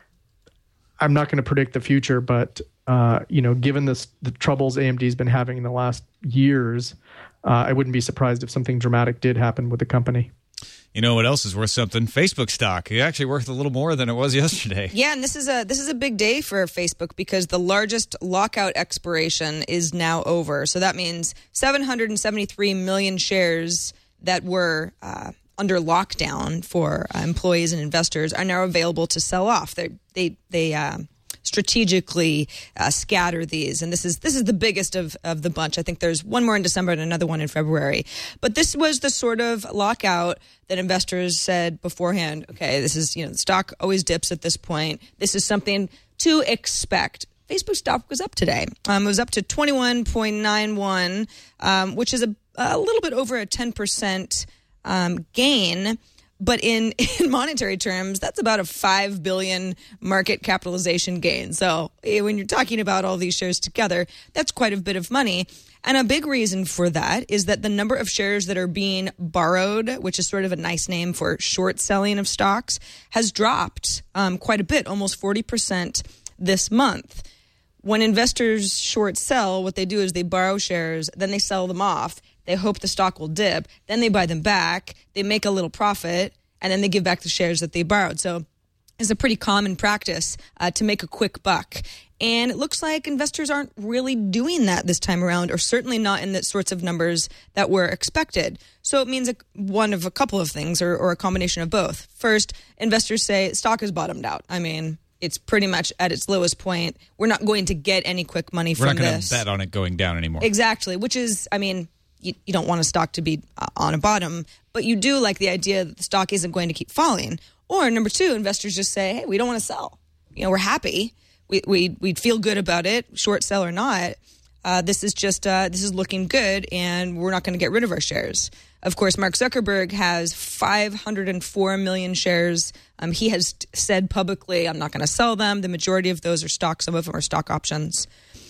I'm not going to predict the future, but uh, you know, given this, the troubles A M D's been having in the last years, uh, I wouldn't be surprised if something dramatic did happen with the company. You know what else is worth something? Facebook stock. It's actually worth a little more than it was yesterday. Yeah, and this is a this is a big day for Facebook because the largest lockout expiration is now over. So that means seven hundred seventy-three million shares that were uh, under lockdown for uh, employees and investors are now available to sell off. They're, they they uh, strategically uh, scatter these, and this is this is the biggest of, of the bunch. I think there's one more in December and another one in February. But this was the sort of lockout that investors said beforehand, okay, this is, you know, the stock always dips at this point. This is something to expect. Facebook stock was up today. Um, it was up to twenty-one point nine one, um, which is a, a little bit over a ten percent um, gain. But in, in monetary terms, that's about a five billion dollars market capitalization gain. So when you're talking about all these shares together, that's quite a bit of money. And a big reason for that is that the number of shares that are being borrowed, which is sort of a nice name for short selling of stocks, has dropped um, quite a bit, almost forty percent this month. When investors short sell, what they do is they borrow shares, then they sell them off. They hope the stock will dip. Then they buy them back. They make a little profit, and then they give back the shares that they borrowed. So it's a pretty common practice uh, to make a quick buck. And it looks like investors aren't really doing that this time around, or certainly not in the sorts of numbers that were expected. So it means a, one of a couple of things, or, or a combination of both. First, investors say stock has bottomed out. I mean, it's pretty much at its lowest point. We're not going to get any quick money We're from this. We're not going to bet on it going down anymore. Exactly, which is, I mean, you, you don't want a stock to be uh, on a bottom, but you do like the idea that the stock isn't going to keep falling. Or number two, investors just say, hey, we don't want to sell. You know, we're happy. We we we'd feel good about it, short sell or not. Uh, this is just uh, this is looking good, and we're not going to get rid of our shares. Of course, Mark Zuckerberg has five hundred four million shares. Um, he has said publicly, I'm not going to sell them. The majority of those are stock. Some of them are stock options.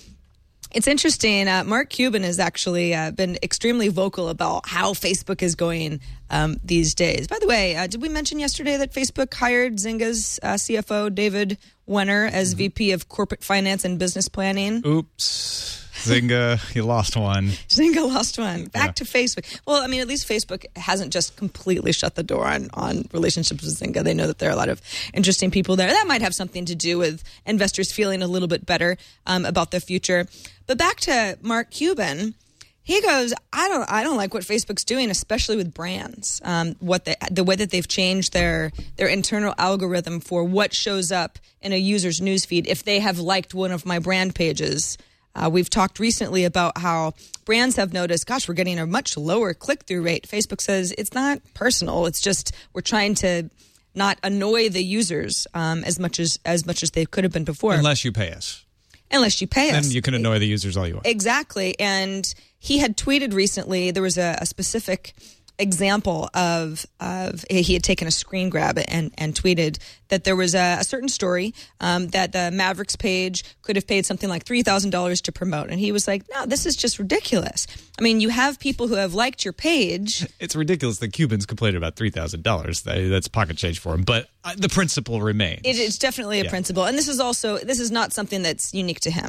It's interesting. Uh, Mark Cuban has actually uh, been extremely vocal about how Facebook is going um, these days. By the way, uh, did we mention yesterday that Facebook hired Zynga's uh, C F O, David Wenner, as mm-hmm. V P of Corporate Finance and Business Planning? Oops. Zynga, you lost one. Zynga lost one. Back yeah. to Facebook. Well, I mean, at least Facebook hasn't just completely shut the door on, on relationships with Zynga. They know that there are a lot of interesting people there. That might have something to do with investors feeling a little bit better um, about the future. But back to Mark Cuban. He goes, I don't, I don't like what Facebook's doing, especially with brands. Um, what they, the way that they've changed their their internal algorithm for what shows up in a user's newsfeed if they have liked one of my brand pages. Uh, we've talked recently about how brands have noticed, gosh, we're getting a much lower click-through rate. Facebook says it's not personal. It's just we're trying to not annoy the users um, as much as as much as they could have been before. Unless you pay us. Unless you pay us. Then you can annoy the users all you want. Exactly. And he had tweeted recently, there was a, a specific example of of he had taken a screen grab and and tweeted that there was a, a certain story um, that the Mavericks page could have paid something like three thousand dollars to promote, and he was like, no, this is just ridiculous. I mean, you have people who have liked your page. It's ridiculous that Cubans complain about three thousand dollars. That's pocket change for them, but the principle remains. It, it's definitely a yeah. principle, and this is also this is not something that's unique to him. So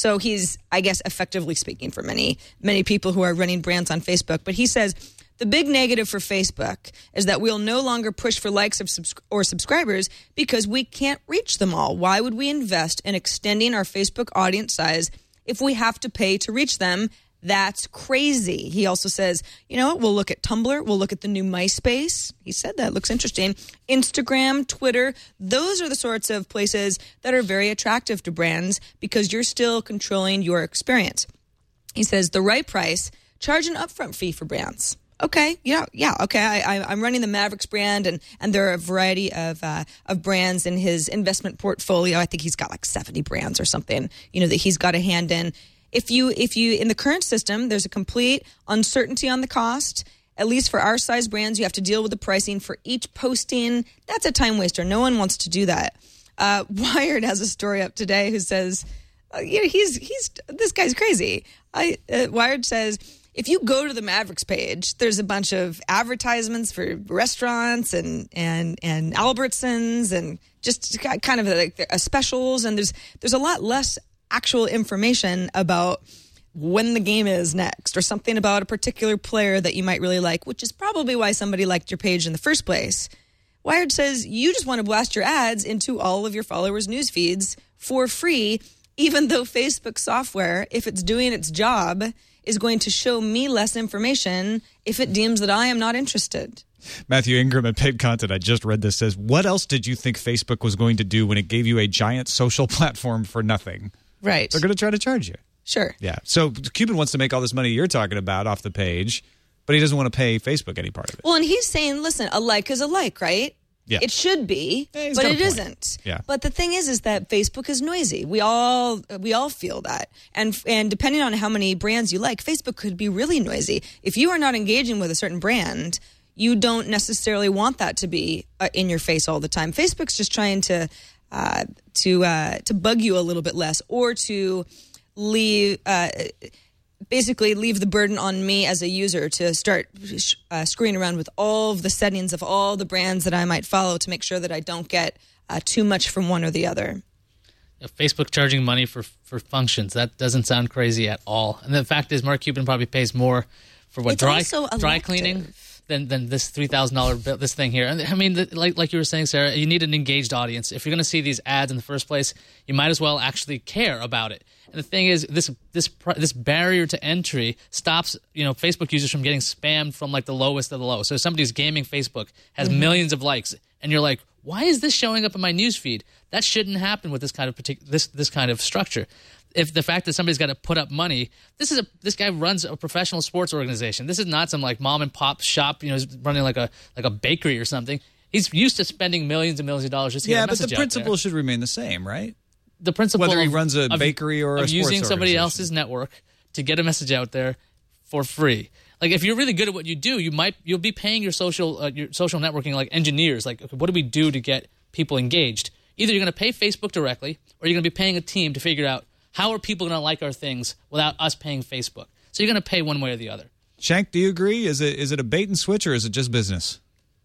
So he's, I guess, effectively speaking for many, many people who are running brands on Facebook. But he says the big negative for Facebook is that we'll no longer push for likes of subs- or subscribers because we can't reach them all. Why would we invest in extending our Facebook audience size if we have to pay to reach them? That's crazy. He also says, you know what, we'll look at Tumblr, we'll look at the new MySpace. He said that, looks interesting. Instagram, Twitter, those are the sorts of places that are very attractive to brands because you're still controlling your experience. He says the right price, charge an upfront fee for brands. Okay, yeah, yeah, okay. I, I, I'm running the Mavericks brand, and, and there are a variety of uh, of brands in his investment portfolio. I think he's got like seventy brands or something, you know, that he's got a hand in. If you, if you, in the current system, there's a complete uncertainty on the cost. At least for our size brands, you have to deal with the pricing for each posting. That's a time waster. No one wants to do that. Uh, Wired has a story up today who says, uh, you know, he's, he's, this guy's crazy. I, uh, Wired says, if you go to the Mavericks page, there's a bunch of advertisements for restaurants and, and, and Albertsons and just kind of like uh, specials. And there's, there's a lot less actual information about when the game is next or something about a particular player that you might really like, which is probably why somebody liked your page in the first place. Wired says you just want to blast your ads into all of your followers' news feeds for free, even though Facebook software, if it's doing its job, is going to show me less information if it deems that I am not interested. Matthew Ingram at Paid Content, I just read this, says, what else did you think Facebook was going to do when it gave you a giant social platform for nothing? Right. They're going to try to charge you. Sure. Yeah. So Cuban wants to make all this money you're talking about off the page, but he doesn't want to pay Facebook any part of it. Well, and he's saying, listen, a like is a like, right? Yeah. It should be, yeah, but it point. isn't. Yeah. But the thing is, is that Facebook is noisy. We all we all feel that, and and depending on how many brands you like, Facebook could be really noisy. If you are not engaging with a certain brand, you don't necessarily want that to be uh, in your face all the time. Facebook's just trying to uh, to uh, to bug you a little bit less, or to leave. Uh, basically leave the burden on me as a user to start uh, screwing around with all of the settings of all the brands that I might follow to make sure that I don't get uh, too much from one or the other. Yeah, Facebook charging money for, for functions, that doesn't sound crazy at all. And the fact is, Mark Cuban probably pays more for what it's dry also dry cleaning than than this three thousand dollars bill, this thing here. And I mean, the, like like you were saying, Sarah, you need an engaged audience. If you're going to see these ads in the first place, you might as well actually care about it. And the thing is, this this this barrier to entry stops, you know, Facebook users from getting spammed from like the lowest of the low. So if somebody's gaming Facebook, has mm-hmm. millions of likes, and you're like, why is this showing up in my newsfeed? That shouldn't happen with this kind of partic- this this kind of structure. If the fact that somebody's got to put up money, this is a this guy runs a professional sports organization. This is not some like mom and pop shop, you know, he's running like a like a bakery or something. He's used to spending millions and millions of dollars just to yeah, get a message but the principle out there. should remain the same, right? The principle whether he of, runs a of, bakery or a of sports using somebody organization. else's network to get a message out there for free. Like if you're really good at what you do, you might you'll be paying your social uh, your social networking like engineers. Like, okay, what do we do to get people engaged? Either you're going to pay Facebook directly, or you're going to be paying a team to figure out how are people going to like our things without us paying Facebook. So you're going to pay one way or the other. Shank, do you agree? Is it is it a bait and switch, or is it just business?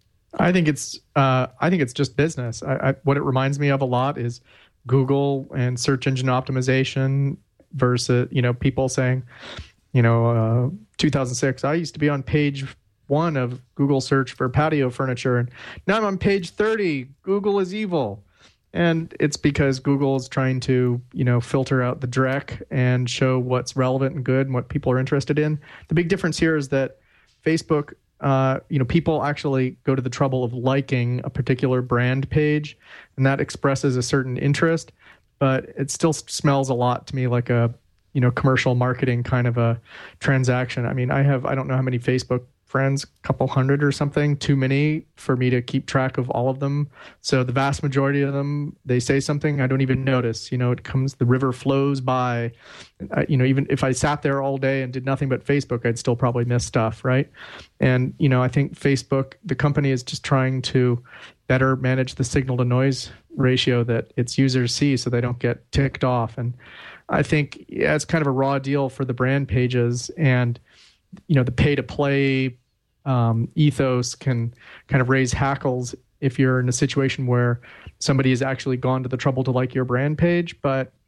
I think it's uh, I think it's just business. I, I, what it reminds me of a lot is Google and search engine optimization versus, you know, people saying, you know, uh, two thousand six, I used to be on page one of Google search for patio furniture, and now I'm on page thirty. Google is evil. And it's because Google is trying to, you know, filter out the dreck and show what's relevant and good and what people are interested in. The big difference here is that Facebook, uh, you know, people actually go to the trouble of liking a particular brand page, and that expresses a certain interest. But it still smells a lot to me like a, you know, commercial marketing kind of a transaction. I mean, I have, I don't know how many Facebook friends, a couple hundred or something, too many for me to keep track of all of them. So the vast majority of them, they say something I don't even notice. You know, it comes, the river flows by. Uh, you know, even if I sat there all day and did nothing but Facebook, I'd still probably miss stuff, right? And, you know, I think Facebook, the company is just trying to better manage the signal to noise ratio that its users see so they don't get ticked off. And I think, yeah, it's kind of a raw deal for the brand pages, and, you know, the pay to play um, ethos can kind of raise hackles if you're in a situation where somebody has actually gone to the trouble to like your brand page. But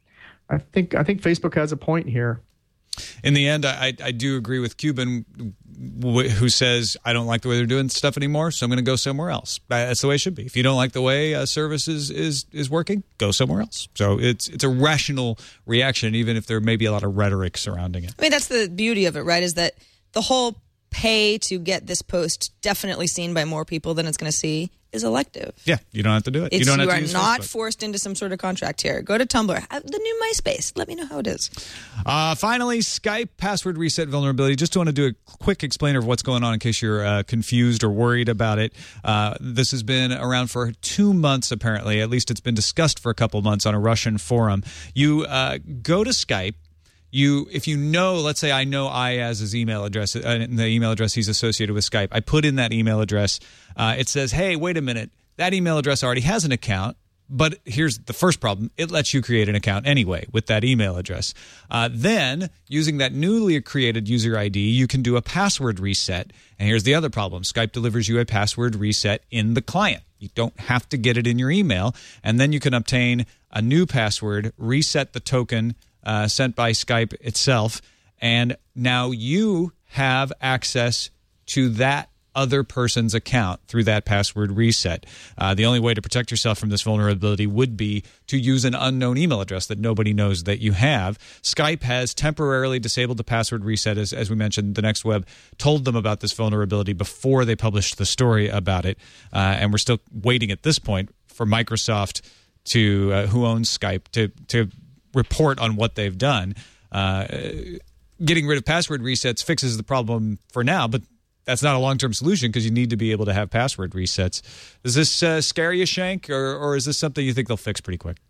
I think I think Facebook has a point here. In the end, I, I do agree with Cuban, who says, I don't like the way they're doing stuff anymore, so I'm going to go somewhere else. That's the way it should be. If you don't like the way a service is, is, is working, go somewhere else. So it's it's a rational reaction, even if there may be a lot of rhetoric surrounding it. I mean, that's the beauty of it, right, is that the whole pay to get this post definitely seen by more people than it's going to see is elective. Yeah, you don't have to do it. It's, you don't you have are to use not Facebook. forced into some sort of contract here. Go to Tumblr, the new MySpace. Let me know how it is. Uh, finally, Skype password reset vulnerability. Just want to do a quick explainer of what's going on in case you're uh, confused or worried about it. Uh, this has been around for two months, apparently. At least it's been discussed for a couple months on a Russian forum. You uh, go to Skype. You, if you know, let's say I know Ayaz's email address, uh, the email address he's associated with Skype. I put in that email address. Uh, it says, hey, wait a minute. That email address already has an account. But here's the first problem. It lets you create an account anyway with that email address. Uh, then, using that newly created user I D, you can do a password reset. And here's the other problem. Skype delivers you a password reset in the client. You don't have to get it in your email. And then you can obtain a new password, reset the token uh, sent by Skype itself, and now you have access to that other person's account through that password reset. Uh, the only way to protect yourself from this vulnerability would be to use an unknown email address that nobody knows that you have. Skype has temporarily disabled the password reset, as, as we mentioned. The Next Web told them about this vulnerability before they published the story about it, uh, and we're still waiting at this point for Microsoft, to uh, who owns Skype, to to report on what they've done. Uh, getting rid of password resets fixes the problem for now, but that's not a long-term solution because you need to be able to have password resets. Does this uh, scare you, Shank, or, or is this something you think they'll fix pretty quick?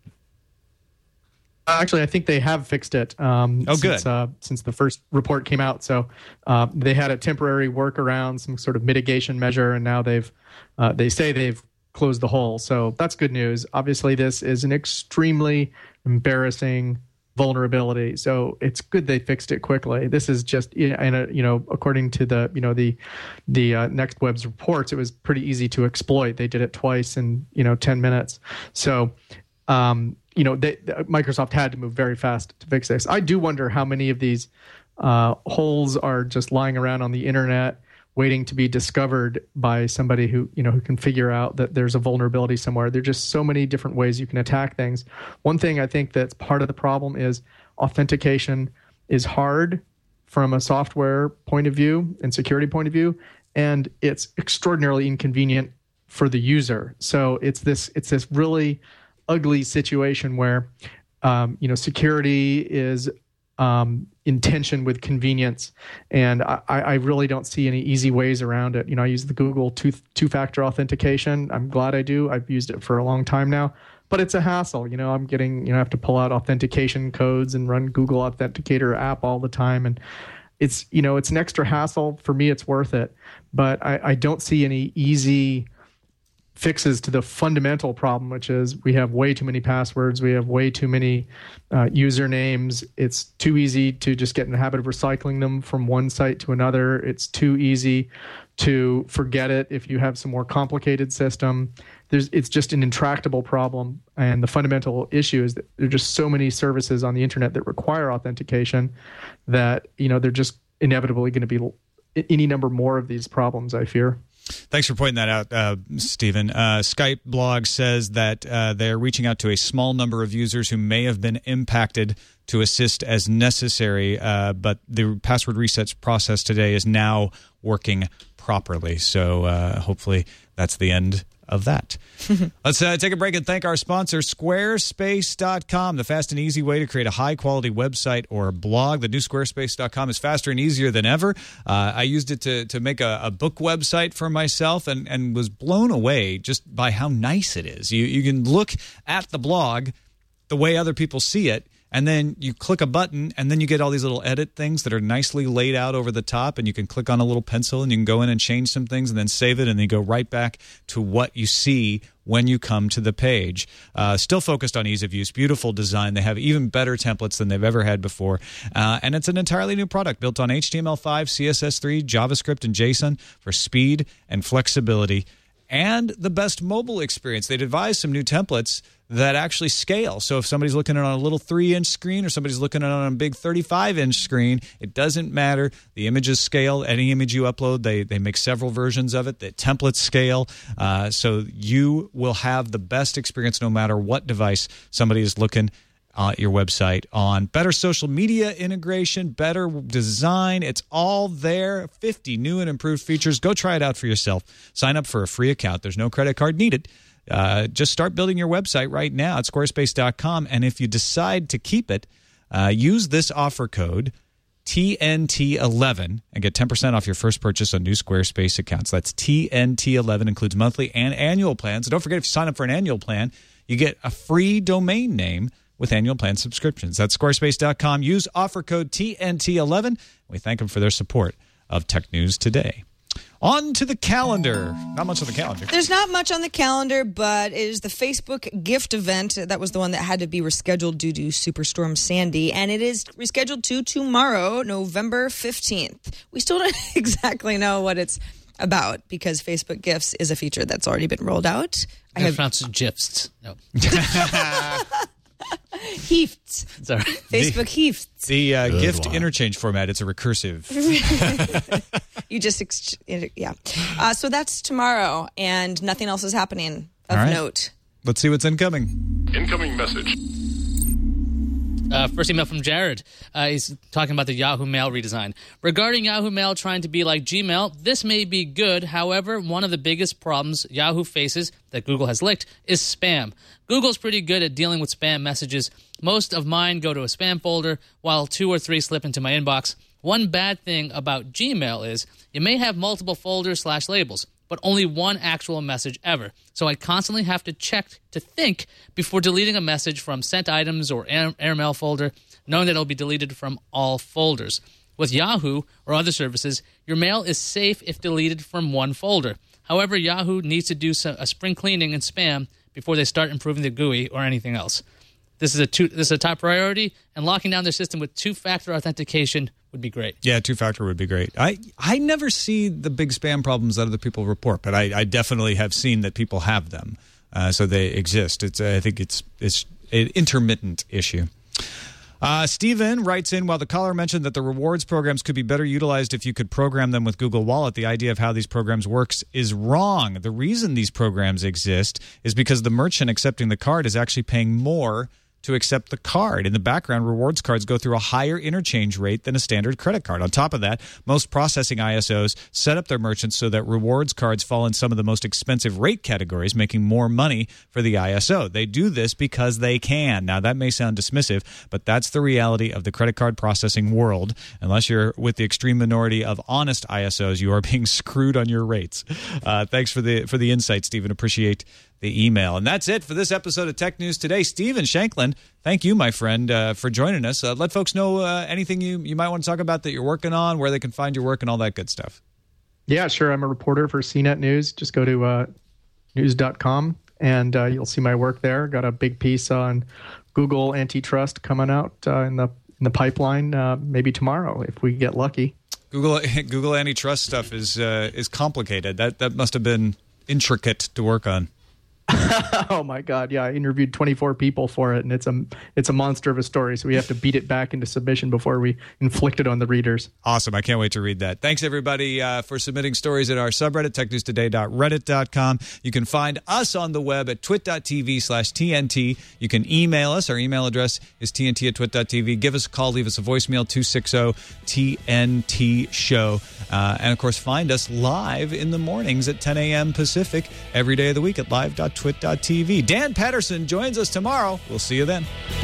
Actually, I think they have fixed it. Um, oh, since, good. Uh, since the first report came out, so uh, they had a temporary workaround, some sort of mitigation measure, and now they've uh, they say they've closed the hole. So that's good news. Obviously, this is an extremely embarrassing vulnerability, so it's good they fixed it quickly. This is just, and uh, you know, according to the you know the the uh, Next Web's reports, it was pretty easy to exploit. They did it twice in you know ten minutes. So, um, you know, they, Microsoft had to move very fast to fix this. I do wonder how many of these uh, holes are just lying around on the internet, waiting to be discovered by somebody who, you know, who can figure out that there's a vulnerability somewhere. There are just so many different ways you can attack things. One thing I think that's part of the problem is authentication is hard from a software point of view and security point of view, and it's extraordinarily inconvenient for the user. So it's this it's this really ugly situation where, um, you know, security is um, in tension with convenience, and I, I really don't see any easy ways around it. You know, I use the Google two two-factor authentication. I'm glad I do. I've used it for a long time now, but it's a hassle. You know, I'm getting, you know, I have to pull out authentication codes and run Google Authenticator app all the time, and it's, you know, it's an extra hassle. For me, it's worth it, but I, I don't see any easy fixes to the fundamental problem, which is we have way too many passwords. We have way too many uh, usernames. It's too easy to just get in the habit of recycling them from one site to another. It's too easy to forget it if you have some more complicated system. There's, it's just an intractable problem. And the fundamental issue is that there are just so many services on the internet that require authentication that, you know, they're just inevitably going to be any number more of these problems, I fear. Thanks for pointing that out, uh, Stephen. Uh, Skype blog says that uh, they're reaching out to a small number of users who may have been impacted to assist as necessary, uh, but the password resets process today is now working properly. So uh, hopefully that's the end of that. Let's uh, take a break and thank our sponsor, Squarespace dot com, the fast and easy way to create a high-quality website or blog. The new Squarespace dot com is faster and easier than ever. Uh, I used it to, to make a, a book website for myself and, and was blown away just by how nice it is. You, you can look at the blog the way other people see it, and then you click a button, and then you get all these little edit things that are nicely laid out over the top, and you can click on a little pencil, and you can go in and change some things, and then save it, and then you go right back to what you see when you come to the page. Uh, still focused on ease of use, beautiful design. They have even better templates than they've ever had before, uh, and it's an entirely new product built on H T M L five, C S S three, JavaScript, and JSON for speed and flexibility. and the best mobile experience. They devised some new templates that actually scale. So if somebody's looking at it on a little three-inch screen or somebody's looking at it on a big thirty-five-inch screen, it doesn't matter. The images scale. Any image you upload, they, they make several versions of it. The templates scale. Uh, so you will have the best experience no matter what device somebody is looking Uh, your website on. Better social media integration, better design. It's all there. fifty new and improved features. Go try it out for yourself. Sign up for a free account. There's no credit card needed. Uh, just start building your website right now at squarespace dot com. And if you decide to keep it, uh, use this offer code T N T eleven and get ten percent off your first purchase on new Squarespace accounts. That's T N T eleven, includes monthly and annual plans. And don't forget, if you sign up for an annual plan, you get a free domain name with annual plan subscriptions. That's squarespace dot com. Use offer code T N T eleven. We thank them for their support of Tech News Today. On to the calendar. Not much on the calendar. There's not much on the calendar, but it is the Facebook gift event. That was the one that had to be rescheduled due to Superstorm Sandy, and it is rescheduled to tomorrow, November fifteenth. We still don't exactly know what it's about because Facebook Gifts is a feature that's already been rolled out. I have pronounced GIFs. No. Heafts. Sorry. Facebook Heafts. The uh, gift one. Interchange format, it's a recursive. You just, ex- yeah. Uh, so that's tomorrow, and nothing else is happening of right. note. Let's see what's incoming. Incoming message. Uh, first email from Jared. Uh, he's talking about the Yahoo Mail redesign. Regarding Yahoo Mail trying to be like Gmail, this may be good. However, one of the biggest problems Yahoo faces that Google has licked is spam. Google's pretty good at dealing with spam messages. Most of mine go to a spam folder, while two or three slip into my inbox. One bad thing about Gmail is you may have multiple folders slash labels, but only one actual message ever. So I constantly have to check to think before deleting a message from sent items or air- airmail folder, knowing that it'll be deleted from all folders. With Yahoo or other services, your mail is safe if deleted from one folder. However, Yahoo needs to do some, a spring cleaning in spam before they start improving the G U I or anything else. This is a two, this is a top priority, and locking down their system with two-factor authentication would be great. Yeah, two-factor would be great. I, I never see the big spam problems that other people report, but I, I definitely have seen that people have them, uh, so they exist. It's I think it's it's an intermittent issue. Uh, Steven writes in, while the caller mentioned that the rewards programs could be better utilized if you could program them with Google Wallet, the idea of how these programs works is wrong. The reason these programs exist is because the merchant accepting the card is actually paying more to accept the card. In the background, rewards cards go through a higher interchange rate than a standard credit card. On top of that, most processing I S Os set up their merchants so that rewards cards fall in some of the most expensive rate categories, making more money for the I S O. They do this because they can. Now, that may sound dismissive, but that's the reality of the credit card processing world. Unless you're with the extreme minority of honest I S Os, you are being screwed on your rates. Uh, thanks for the for the insight, Stephen. Appreciate the email. And that's it for this episode of Tech News Today. Stephen Shanklin, thank you, my friend, uh, for joining us. Uh, let folks know uh, anything you, you might want to talk about that you're working on, where they can find your work, and all that good stuff. Yeah, sure. I'm a reporter for C net News. Just go to uh, news dot com, and uh, you'll see my work there. Got a big piece on Google antitrust coming out uh, in the in the pipeline uh, maybe tomorrow if we get lucky. Google Google antitrust stuff is uh, is complicated. That that must have been intricate to work on. Oh my God! Yeah, I interviewed twenty-four people for it, and it's a it's a monster of a story. So we have to beat it back into submission before we inflict it on the readers. Awesome! I can't wait to read that. Thanks everybody uh, for submitting stories at our subreddit tech news today dot reddit dot com. You can find us on the web at twit dot t v slash T N T. You can email us. Our email address is T N T at twit dot t v. Give us a call. Leave us a voicemail two six zero T N T show. Uh, and of course, find us live in the mornings at ten a.m. Pacific every day of the week at live dot twit dot t v. Dan Patterson joins us tomorrow. We'll see you then.